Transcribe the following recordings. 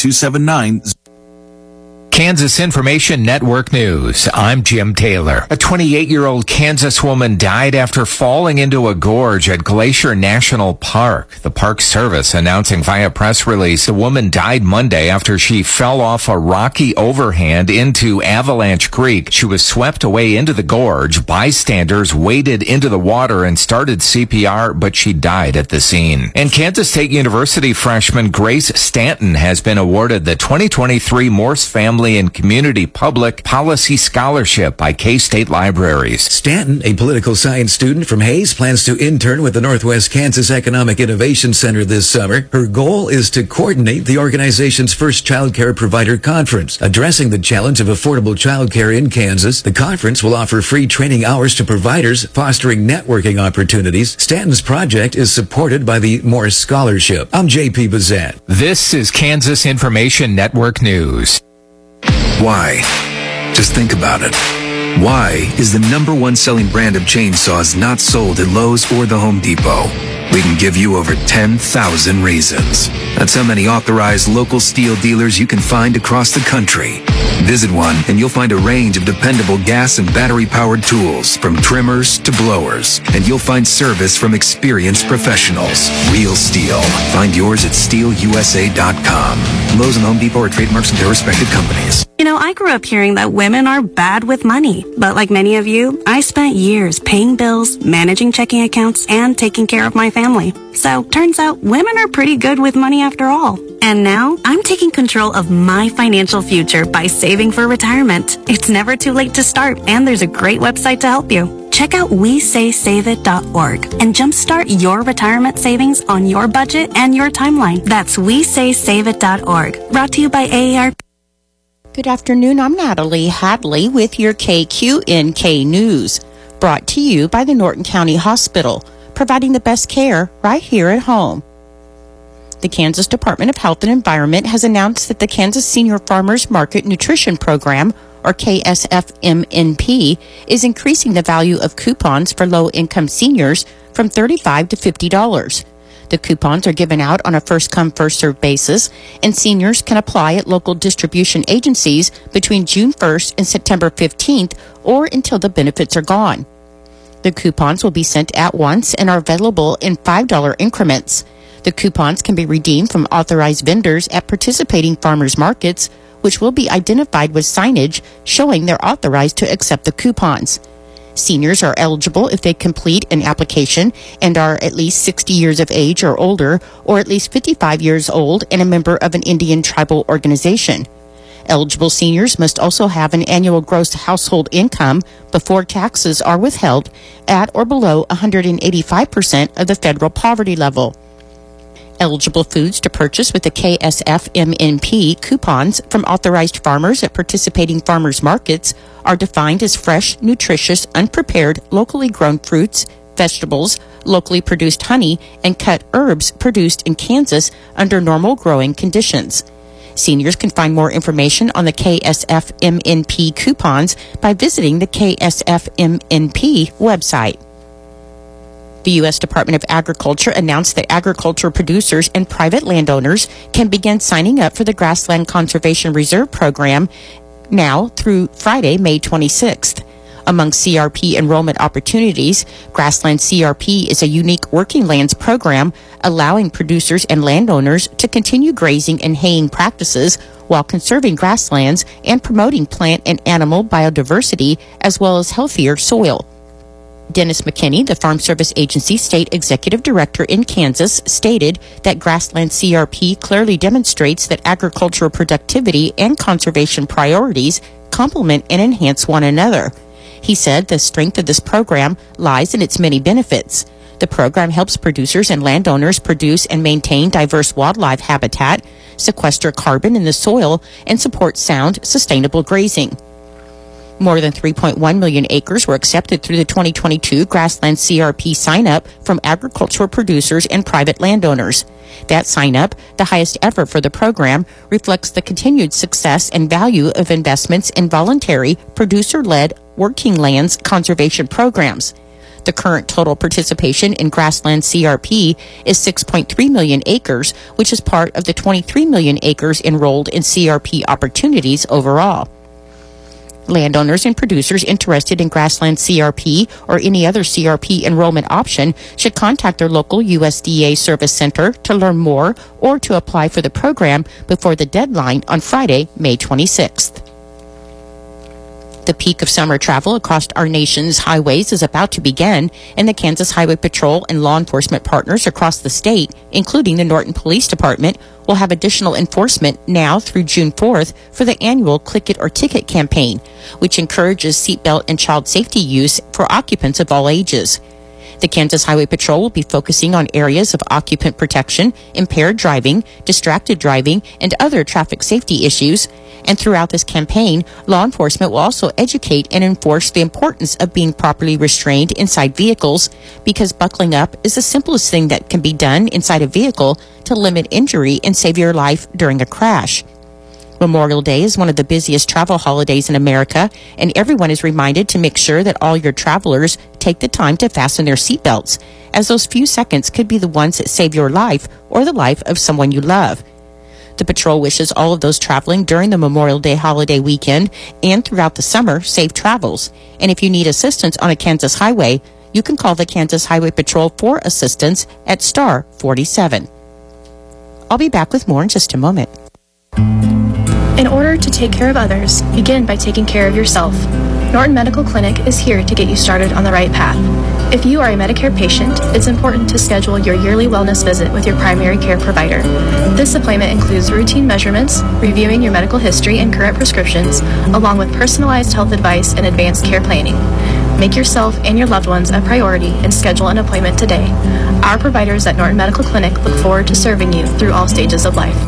279. Kansas Information Network News. I'm Jim Taylor. A 28-year-old Kansas woman died after falling into a gorge at Glacier National Park. The Park Service announcing via press release the woman died Monday after she fell off a rocky overhand into Avalanche Creek. She was swept away into the gorge. Bystanders waded into the water and started CPR, but she died at the scene. And Kansas State University freshman Grace Stanton has been awarded the 2023 Morse Family and Community Public Policy Scholarship by K-State Libraries. Stanton, a political science student from Hayes, plans to intern with the Northwest Kansas Economic Innovation Center this summer. Her goal is to coordinate the organization's first child care provider conference. Addressing the challenge of affordable child care in Kansas, the conference will offer free training hours to providers, fostering networking opportunities. Stanton's project is supported by the Morse Scholarship. I'm J.P. Bazette. This is Kansas Information Network News. Why? Just think about it. Why is the number one selling brand of chainsaws not sold at Lowe's or the Home Depot? We can give you over 10,000 reasons. That's how many authorized local steel dealers you can find across the country. Visit one and you'll find a range of dependable gas and battery-powered tools, from trimmers to blowers. And you'll find service from experienced professionals. Real steel. Find yours at steelusa.com. Lowe's and Home Depot are trademarks of their respective companies. You know, I grew up hearing that women are bad with money. But like many of you, I spent years paying bills, managing checking accounts, and taking care of my family. So, turns out women are pretty good with money after all. And now, I'm taking control of my financial future by saving for retirement. It's never too late to start, and there's a great website to help you. Check out WeSaySaveIt.org and jumpstart your retirement savings on your budget and your timeline. That's WeSaySaveIt.org. Brought to you by AARP. Good afternoon, I'm Natalie Hadley with your KQNK News, brought to you by the Norton County Hospital, providing the best care right here at home. The Kansas Department of Health and Environment has announced that the Kansas Senior Farmers Market Nutrition Program, or KSFMNP, is increasing the value of coupons for low-income seniors from $35 to $50. The coupons are given out on a first-come, first-served basis, and seniors can apply at local distribution agencies between June 1st and September 15th or until the benefits are gone. The coupons will be sent at once and are available in $5 increments. The coupons can be redeemed from authorized vendors at participating farmers markets, which will be identified with signage showing they're authorized to accept the coupons. Seniors are eligible if they complete an application and are at least 60 years of age or older, or at least 55 years old and a member of an Indian tribal organization. Eligible seniors must also have an annual gross household income before taxes are withheld at or below 185% of the federal poverty level. Eligible foods to purchase with the KSFMNP coupons from authorized farmers at participating farmers markets are defined as fresh, nutritious, unprepared, locally grown fruits, vegetables, locally produced honey, and cut herbs produced in Kansas under normal growing conditions. Seniors can find more information on the KSFMNP coupons by visiting the KSFMNP website. The U.S. Department of Agriculture announced that agriculture producers and private landowners can begin signing up for the Grassland Conservation Reserve Program now through Friday, May 26th. Among CRP enrollment opportunities, Grassland CRP is a unique working lands program allowing producers and landowners to continue grazing and haying practices while conserving grasslands and promoting plant and animal biodiversity as well as healthier soil. Dennis McKinney, the Farm Service Agency State Executive Director in Kansas, stated that Grassland CRP clearly demonstrates that agricultural productivity and conservation priorities complement and enhance one another. He said the strength of this program lies in its many benefits. The program helps producers and landowners produce and maintain diverse wildlife habitat, sequester carbon in the soil, and support sound, sustainable grazing. More than 3.1 million acres were accepted through the 2022 Grassland CRP sign-up from agricultural producers and private landowners. That sign-up, the highest ever for the program, reflects the continued success and value of investments in voluntary, producer-led working lands conservation programs. The current total participation in grassland CRP is 6.3 million acres, which is part of the 23 million acres enrolled in CRP opportunities overall. Landowners and producers interested in grassland CRP or any other CRP enrollment option should contact their local USDA Service Center to learn more or to apply for the program before the deadline on Friday, May 26th. The peak of summer travel across our nation's highways is about to begin, and the Kansas Highway Patrol and law enforcement partners across the state, including the Norton Police Department, will have additional enforcement now through June 4th for the annual Click It or Ticket campaign, which encourages seatbelt and child safety use for occupants of all ages. The Kansas Highway Patrol will be focusing on areas of occupant protection, impaired driving, distracted driving, and other traffic safety issues. And throughout this campaign, law enforcement will also educate and enforce the importance of being properly restrained inside vehicles, because buckling up is the simplest thing that can be done inside a vehicle to limit injury and save your life during a crash. Memorial Day is one of the busiest travel holidays in America, and everyone is reminded to make sure that all your travelers take the time to fasten their seatbelts, as those few seconds could be the ones that save your life or the life of someone you love. The patrol wishes all of those traveling during the Memorial Day holiday weekend and throughout the summer safe travels. And if you need assistance on a Kansas highway, you can call the Kansas Highway Patrol for assistance at star 47. I'll be back with more in just a moment. In order to take care of others, begin by taking care of yourself. Norton Medical Clinic is here to get you started on the right path. If you are a Medicare patient, it's important to schedule your yearly wellness visit with your primary care provider. This appointment includes routine measurements, reviewing your medical history and current prescriptions, along with personalized health advice and advanced care planning. Make yourself and your loved ones a priority and schedule an appointment today. Our providers at Norton Medical Clinic look forward to serving you through all stages of life.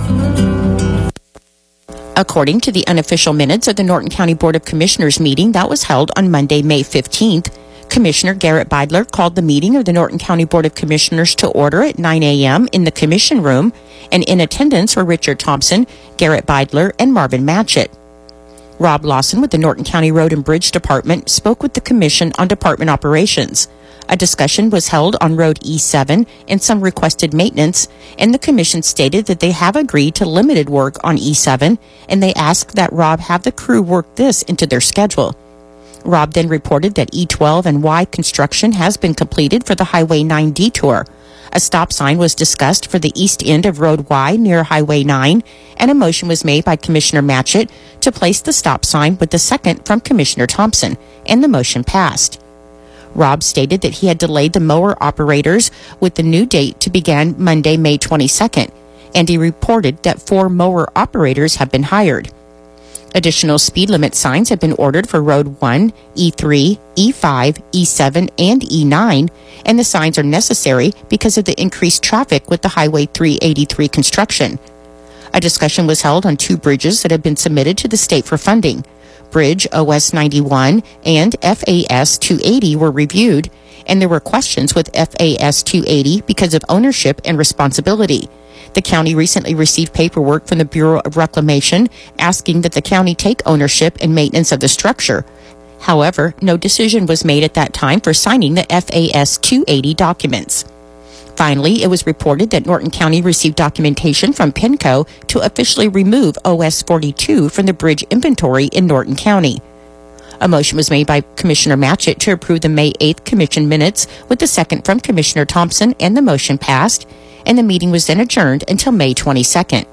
According to the unofficial minutes of the Norton County Board of Commissioners meeting that was held on Monday, May 15th, Commissioner Garrett Beidler called the meeting of the Norton County Board of Commissioners to order at 9 a.m. in the Commission Room, and in attendance were Richard Thompson, Garrett Beidler, and Marvin Matchett. Rob Lawson with the Norton County Road and Bridge Department spoke with the Commission on department operations. A discussion was held on Road E7 and some requested maintenance, and the Commission stated that they have agreed to limited work on E7, and they asked that Rob have the crew work this into their schedule. Rob then reported that E12 and Y construction has been completed for the Highway 9 detour. A stop sign was discussed for the east end of Road Y near Highway 9, and a motion was made by Commissioner Matchett to place the stop sign with the second from Commissioner Thompson, and the motion passed. Rob stated that he had delayed the mower operators with the new date to begin Monday, May 22nd, and he reported that 4 mower operators have been hired. Additional speed limit signs have been ordered for Road 1, E3, E5, E7, and E9, and the signs are necessary because of the increased traffic with the Highway 383 construction. A discussion was held on 2 bridges that have been submitted to the state for funding. Bridge OS 91 and FAS 280 were reviewed, and there were questions with FAS 280 because of ownership and responsibility. The county recently received paperwork from the Bureau of Reclamation asking that the county take ownership and maintenance of the structure. However, no decision was made at that time for signing the FAS 280 documents. Finally, it was reported that Norton County received documentation from PENCO to officially remove OS 42 from the bridge inventory in Norton County. A motion was made by Commissioner Matchett to approve the May 8th Commission minutes with the second from Commissioner Thompson, and the motion passed, and the meeting was then adjourned until May 22nd.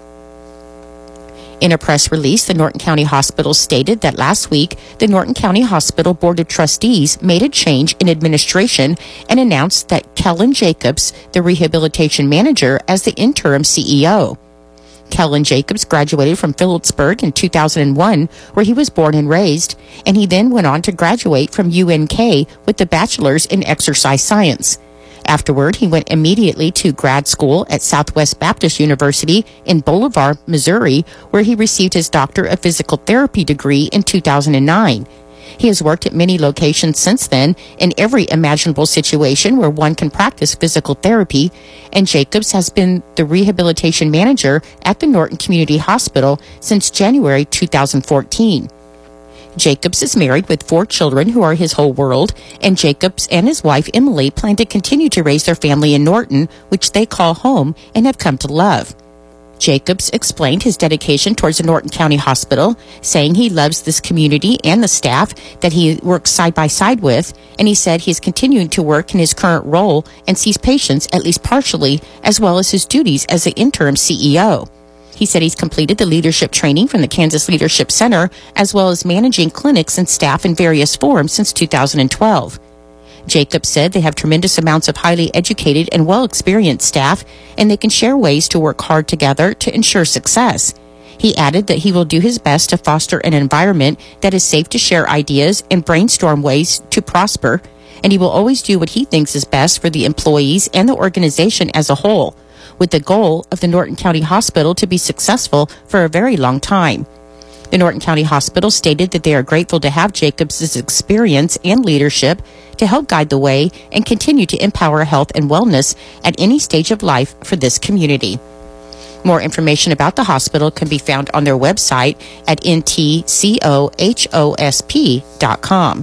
In a press release, the Norton County Hospital stated that last week, the Norton County Hospital Board of Trustees made a change in administration and announced that Kellen Jacobs, the rehabilitation manager, as the interim CEO. Kellen Jacobs graduated from Phillipsburg in 2001, where he was born and raised, and he then went on to graduate from UNK with a bachelor's in exercise science. Afterward, he went immediately to grad school at Southwest Baptist University in Bolivar, Missouri, where he received his Doctor of Physical Therapy degree in 2009. He has worked at many locations since then, in every imaginable situation where one can practice physical therapy, and Jacobs has been the rehabilitation manager at the Norton Community Hospital since January 2014. Jacobs is married with 4 children who are his whole world, and Jacobs and his wife Emily plan to continue to raise their family in Norton, which they call home and have come to love. Jacobs explained his dedication towards the Norton County Hospital, saying he loves this community and the staff that he works side by side with, and he said he is continuing to work in his current role and sees patients at least partially, as well as his duties as the interim CEO. He said he's completed the leadership training from the Kansas Leadership Center, as well as managing clinics and staff in various forms since 2012. Jacobs said they have tremendous amounts of highly educated and well-experienced staff, and they can share ways to work hard together to ensure success. He added that he will do his best to foster an environment that is safe to share ideas and brainstorm ways to prosper, and he will always do what he thinks is best for the employees and the organization as a whole, with the goal of the Norton County Hospital to be successful for a very long time. The Norton County Hospital stated that they are grateful to have Jacobs' experience and leadership to help guide the way and continue to empower health and wellness at any stage of life for this community. More information about the hospital can be found on their website at ntcohosp.com.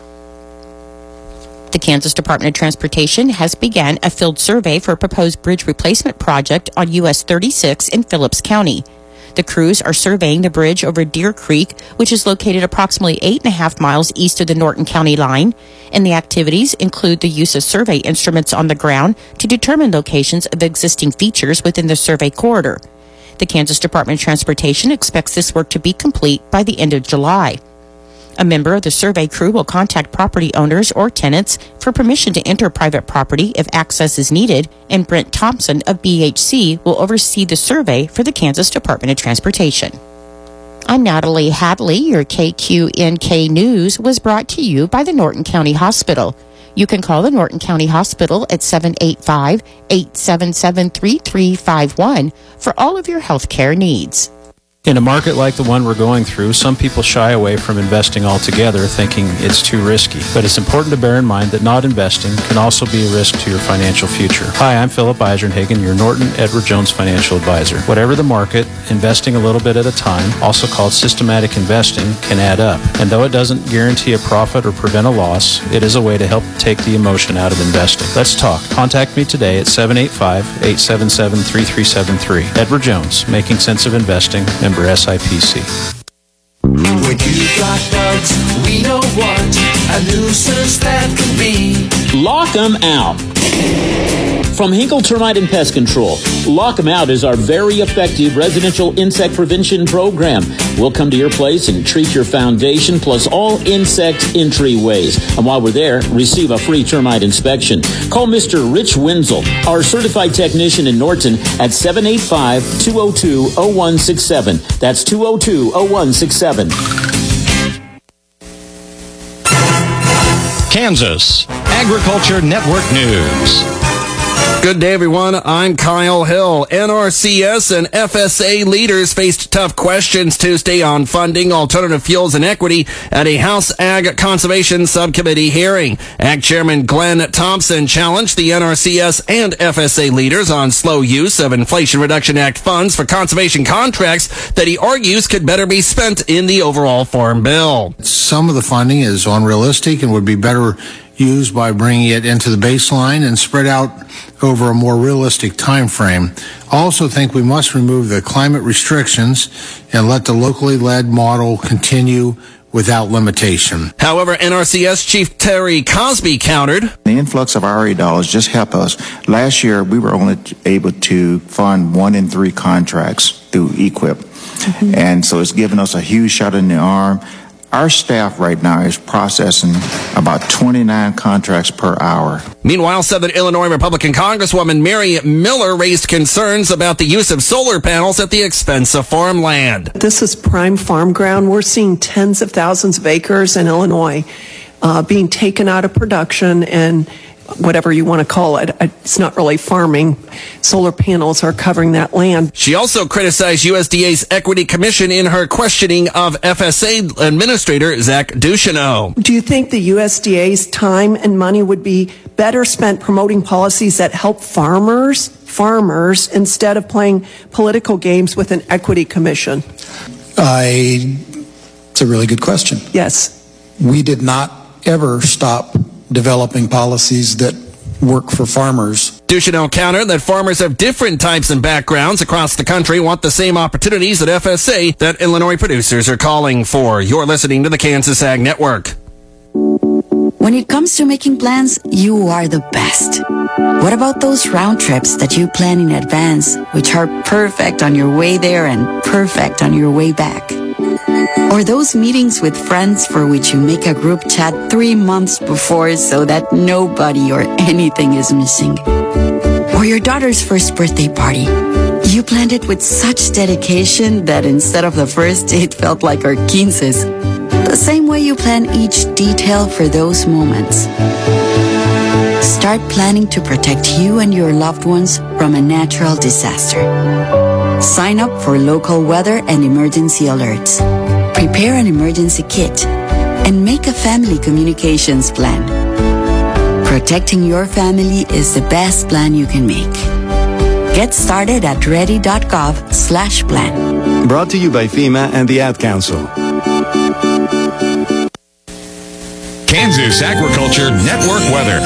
The Kansas Department of Transportation has begun a field survey for a proposed bridge replacement project on US 36 in Phillips County. The crews are surveying the bridge over Deer Creek, which is located approximately 8.5 miles east of the Norton County line, and the activities include the use of survey instruments on the ground to determine locations of existing features within the survey corridor. The Kansas Department of Transportation expects this work to be complete by the end of July. A member of the survey crew will contact property owners or tenants for permission to enter private property if access is needed, and Brent Thompson of BHC will oversee the survey for the Kansas Department of Transportation. I'm Natalie Hadley. Your KQNK News was brought to you by the Norton County Hospital. You can call the Norton County Hospital at 785-877-3351 for all of your health care needs. In a market like the one we're going through, some people shy away from investing altogether, thinking it's too risky. But it's important to bear in mind that not investing can also be a risk to your financial future. Hi, I'm Philip Eisenhagen, your Norton Edward Jones financial advisor. Whatever the market, investing a little bit at a time, also called systematic investing, can add up. And though it doesn't guarantee a profit or prevent a loss, it is a way to help take the emotion out of investing. Let's talk. Contact me today at 785-877-3373. Edward Jones, Making Sense of Investing, member SIPC. When you got bugs, we know what a nuisance that can be. Lock 'em out. From Hinkle Termite and Pest Control, Lock 'em Out is our very effective residential insect prevention program. We'll come to your place and treat your foundation plus all insect entryways. And while we're there, receive a free termite inspection. Call Mr. Rich Wenzel, our certified technician in Norton, at 785-202-0167. That's 202-0167. Kansas Agriculture Network News. Good day, everyone. I'm Kyle Hill. NRCS and FSA leaders faced tough questions Tuesday on funding, alternative fuels, and equity at a House Ag Conservation Subcommittee hearing. Ag Chairman Glenn Thompson challenged the NRCS and FSA leaders on slow use of Inflation Reduction Act funds for conservation contracts that he argues could better be spent in the overall Farm Bill. Some of the funding is unrealistic and would be better used by bringing it into the baseline and spread out over a more realistic time frame. I also think we must remove the climate restrictions and let the locally led model continue without limitation. However, NRCS Chief Terry Cosby countered. The influx of IRA dollars just help us. Last year, we were only able to fund 1 in 3 contracts through EQIP. And so it's given us a huge shot in the arm. Our staff right now is processing about 29 contracts per hour. Meanwhile, Southern Illinois Republican Congresswoman Mary Miller raised concerns about the use of solar panels at the expense of farmland. This is prime farm ground. We're seeing tens of thousands of acres in Illinois being taken out of production, and whatever you want to call it, it's not really farming. Solar panels are covering that land. She also criticized USDA's Equity Commission in her questioning of FSA Administrator Zach Ducheneau. Do you think the USDA's time and money would be better spent promoting policies that help farmers, instead of playing political games with an Equity Commission? I It's a really good question. Yes. We did not ever stop developing policies that work for farmers. Ducheneau countered that farmers of different types and backgrounds across the country want the same opportunities at FSA that Illinois producers are calling for. You're listening to the Kansas Ag Network. When it comes to making plans, you are the best. What about those round trips that you plan in advance, which are perfect on your way there and perfect on your way back? Or those meetings with friends for which you make a group chat 3 months before so that nobody or anything is missing? Or your daughter's first birthday party. You planned it with such dedication that instead of the first, it felt like our 15s. The same way you plan each detail for those moments. Start planning to protect you and your loved ones from a natural disaster. Sign up for local weather and emergency alerts. Prepare an emergency kit and make a family communications plan. Protecting your family is the best plan you can make. Get started at ready.gov/plan. Brought to you by FEMA and the Ad Council. Kansas Agriculture Network weather.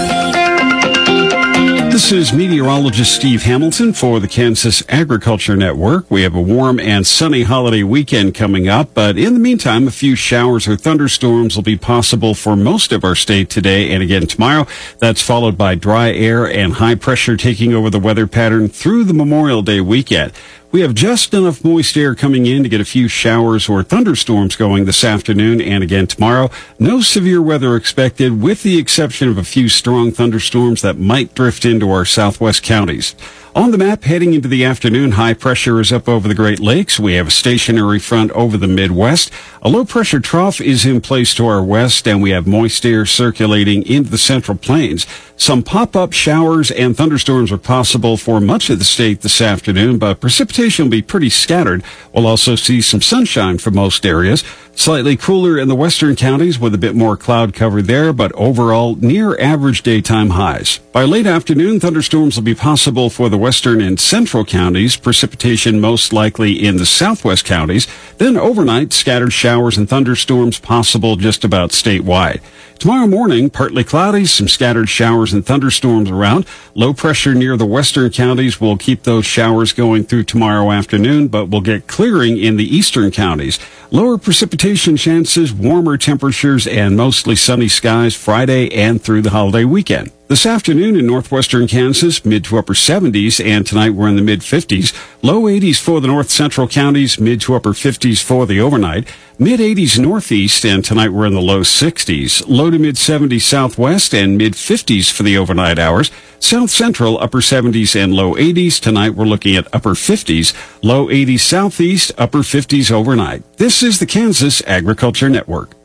This is meteorologist Steve Hamilton for the Kansas Agriculture Network. We have a warm and sunny holiday weekend coming up, but in the meantime, a few showers or thunderstorms will be possible for most of our state today and again tomorrow. That's followed by dry air and high pressure taking over the weather pattern through the Memorial Day weekend. We have just enough moist air coming in to get a few showers or thunderstorms going this afternoon and again tomorrow. No severe weather expected, with the exception of a few strong thunderstorms that might drift into our southwest counties. On the map, heading into the afternoon, high pressure is up over the Great Lakes. We have a stationary front over the Midwest. A low-pressure trough is in place to our west, and we have moist air circulating into the Central Plains. Some pop-up showers and thunderstorms are possible for much of the state this afternoon, but precipitation will be pretty scattered. We'll also see some sunshine for most areas. Slightly cooler in the western counties with a bit more cloud cover there, but overall near average daytime highs. By late afternoon, thunderstorms will be possible for the western and central counties, precipitation most likely in the southwest counties. Then overnight, scattered showers and thunderstorms possible just about statewide. Tomorrow morning, partly cloudy, some scattered showers and thunderstorms around. Low pressure near the western counties will keep those showers going through tomorrow afternoon, but we'll get clearing in the eastern counties. Lower precipitation chances, warmer temperatures, and mostly sunny skies Friday and through the holiday weekend. This afternoon in northwestern Kansas, mid to upper 70s, and tonight we're in the mid 50s. Low 80s for the north central counties, mid to upper 50s for the overnight. Mid 80s northeast, and tonight we're in the low 60s. Low to mid 70s southwest and mid 50s for the overnight hours. South central, upper 70s and low 80s. Tonight we're looking at upper 50s. Low 80s southeast, upper 50s overnight. This is the Kansas Agriculture Network.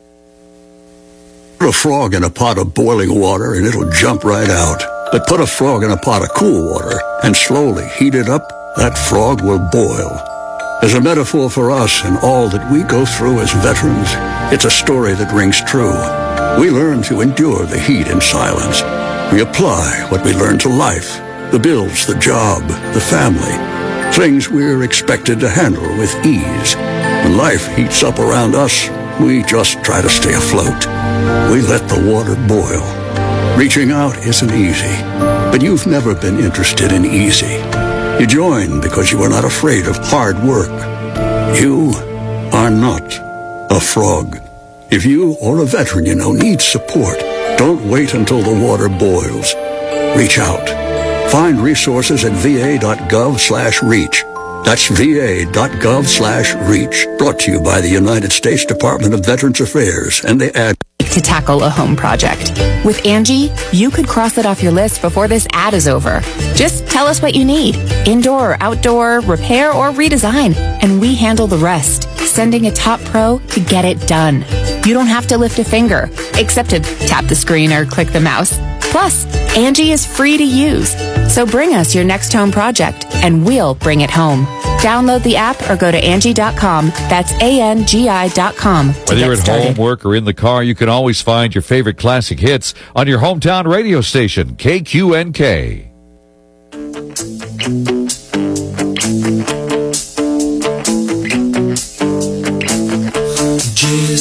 Put a frog in a pot of boiling water and it'll jump right out. But put a frog in a pot of cool water and slowly heat it up, that frog will boil. As a metaphor for us and all that we go through as veterans, it's a story that rings true. We learn to endure the heat in silence. We apply what we learn to life, the bills, the job, the family, things we're expected to handle with ease. When life heats up around us, we just try to stay afloat. We let the water boil. Reaching out isn't easy, but you've never been interested in easy. You join because you are not afraid of hard work. You are not a frog. If you or a veteran you know needs support, don't wait until the water boils. Reach out. Find resources at va.gov/reach. That's va.gov/reach. Brought to you by the United States Department of Veterans Affairs and the ad. To tackle a home project. With Angie, you could cross it off your list before this ad is over. Just tell us what you need. Indoor or outdoor, repair or redesign. And we handle the rest, sending a top pro to get it done. You don't have to lift a finger, except to tap the screen or click the mouse. Plus, Angie is free to use. So bring us your next home project, and we'll bring it home. Download the app or go to Angie.com. That's ANGI.com. Whether you're at home, work, or in the car, you can always find your favorite classic hits on your hometown radio station, KQNK.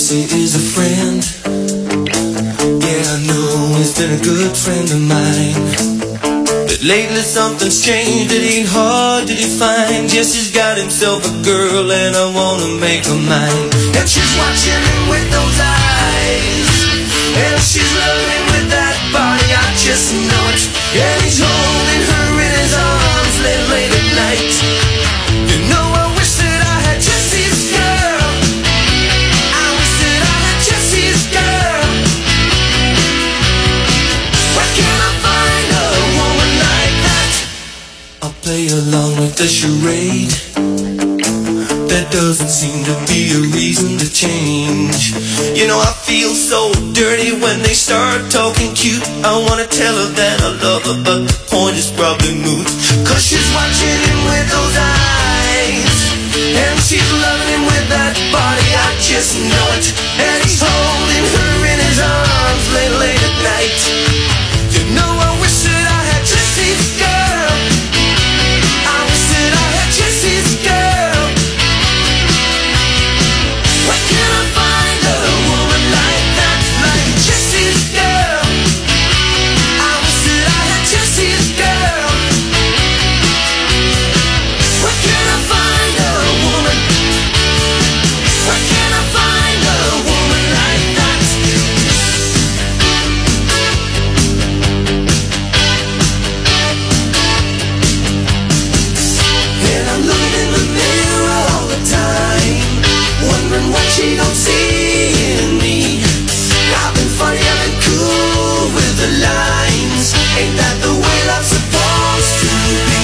Jesse is a friend. Yeah, I know he's been a good friend of mine. But lately something's changed, it ain't hard to define. Jesse's got himself a girl and I wanna make her mine. And she's watching him with those eyes, and she's loving him with that body, I just know it. And he's holding her in his arms late at night. You know I wish that I had Jesse's girl. I wish that I had Jesse's girl. Where can I find a woman like that? I'll play along with the charade. There doesn't seem to be a reason to change. You know I feel so dirty when they start talking cute. I wanna tell her that I love her, but the point is probably moot. Cause she's watching him with those eyes, and she's loving him with that body, I just know it. And he's holding her in his arms late at night. You know I wish that I had Jesse's girl. I wish that I had Jesse's girl. Where can I find a woman like that, like Jesse's girl? I wish that I had Jesse's girl. Where can I find a woman? Where can I find a woman like that? And I'm looking in the mirror all the time, wondering what she don't see in me. I've been funny, I've been cool with the lines. Ain't that the way love's supposed to be?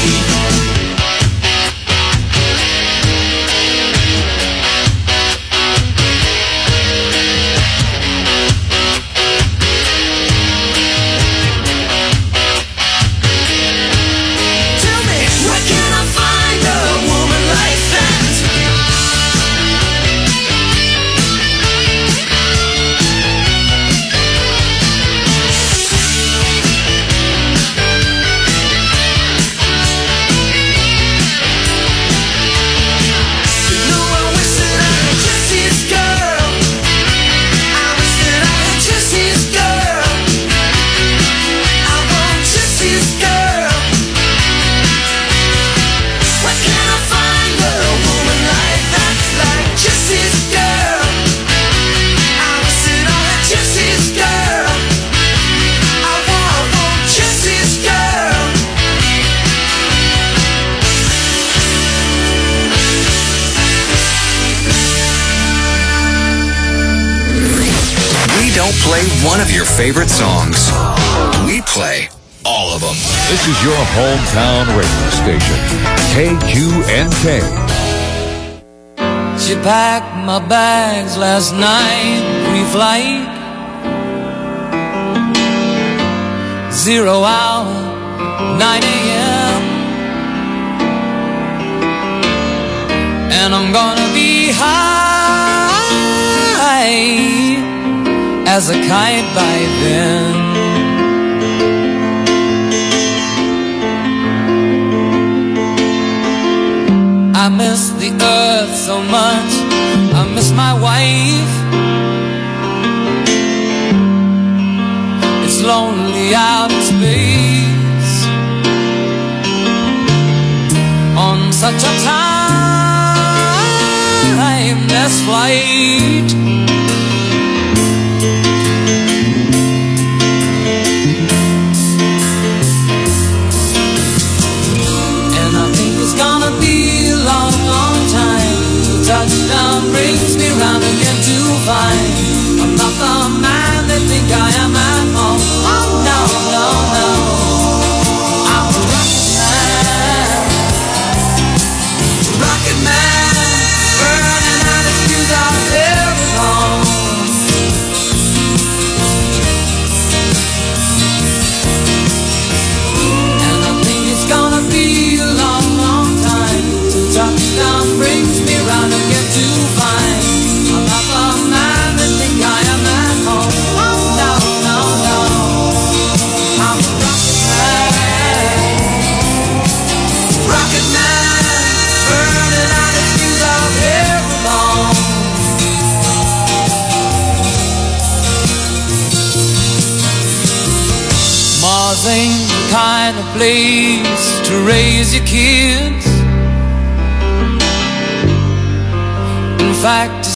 Tell me, where can I find a woman like that? You know I wish that I had Jesse's girl. I wish that I had Jesse's girl. I want Jesse's girl. Where can I find a woman like that, like Jesse's girl? I wish that I had Jesse's girl. I want Jesse's girl. We don't play one of your favorite songs. We play all of them. This is your hometown radio station, KQNK. She packed my bags last night, pre-flight. 0 hour, 9 a.m. And I'm gonna be high as a kite by then. I miss the earth so much, I miss my wife. It's lonely out in space on such a timeless flight. And I think it's gonna be a long, long time till touchdown brings me round again to find I'm not the man they think I am at home. Oh no, no, no, I'm a rocket man, burning out his fuse out there at home. And I think it's gonna be a long, long time till touchdown brings me round again to find I'm not the man they think I am at home. Oh no, no, kind of place to raise your kids. In fact,